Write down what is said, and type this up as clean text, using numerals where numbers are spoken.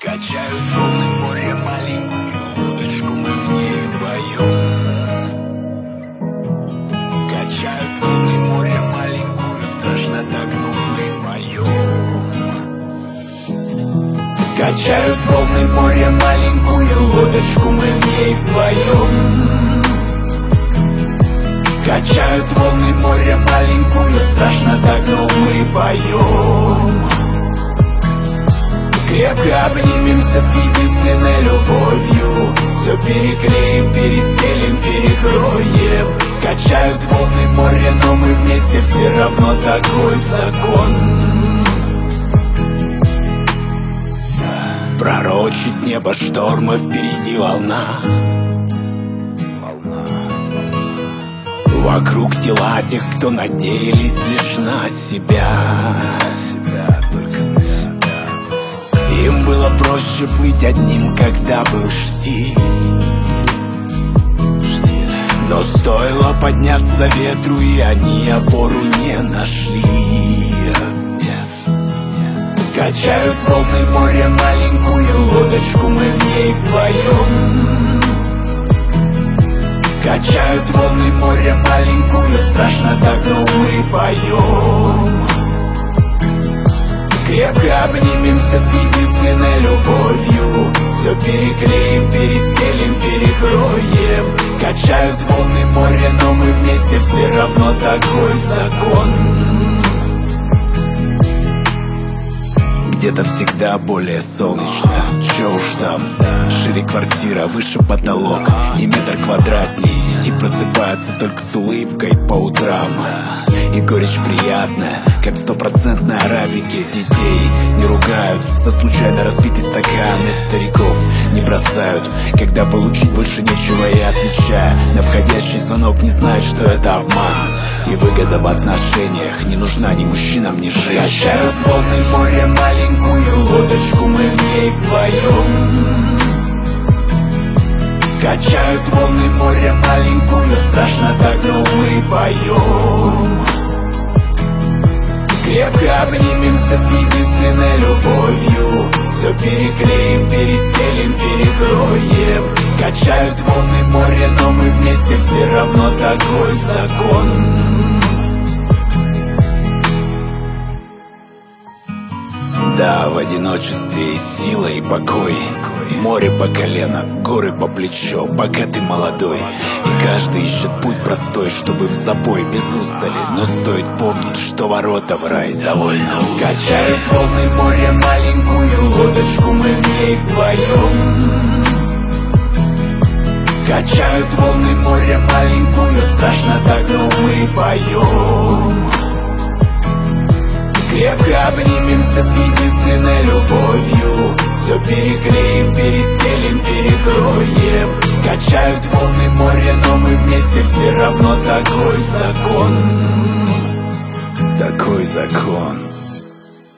Качают волны моря маленькую лодочку, мы в ней вдвоем. Качают волны моря маленькую, страшно так, но мы поем. Качают волны моря маленькую лодочку, мы в ней вдвоем. Качают волны моря маленькую, страшно так, но мы поем. Крепко обнимемся с единственной любовью, все переклеим, перестелим, перекроем. Качают волны моря, но мы вместе, все равно такой закон. Пророчит небо шторма, впереди волна. Вокруг тела тех, кто надеялись лишь на себя. Им было проще плыть одним, когда был штиль. Но стоило подняться ветру, и они опору не нашли. Качают волны моря маленькую лодочку, мы в ней вдвоем. Качают волны моря маленькую, страшно так, но мы поем. Крепко обнимемся с единственной любовью, все переклеим, перестелим, перекроем. Качают волны моря, но мы вместе, все равно такой закон. Где-то всегда более солнечно, чё уж там. Шире квартира, выше потолок и метр квадратней. И просыпаются только с улыбкой по утрам. И горечь приятная, как в 100% арабике. Детей не ругают за случайно разбитый стакан. И стариков не бросают, когда получить больше нечего. И отвечая на входящий звонок, не знают, что это обман. И выгода в отношениях не нужна ни мужчинам, ни женщинам. Качают волны моря маленькую лодочку, мы в ней вдвоем. Качают волны моря маленькую, страшно так, но мы поем. Крепко обнимемся с единственной любовью, все переклеим, перестелим, перекроем. Качают волны моря, но мы вместе, все равно такой закон. Да, в одиночестве и сила, и покой. Море по колено, горы по плечо, пока ты молодой. И каждый ищет путь простой, чтобы в запой без устали. Но стоит помнить, что ворота в рай довольно узкие. Качают волны моря маленькую лодочку, мы в ней вдвоем. Качают волны моря маленькую, страшно так, но мы поем. Крепко обнимемся с единственной любовью, все переклеим, перестелим, перекроем. Качают волны моря, но мы вместе, все равно такой закон. Такой закон.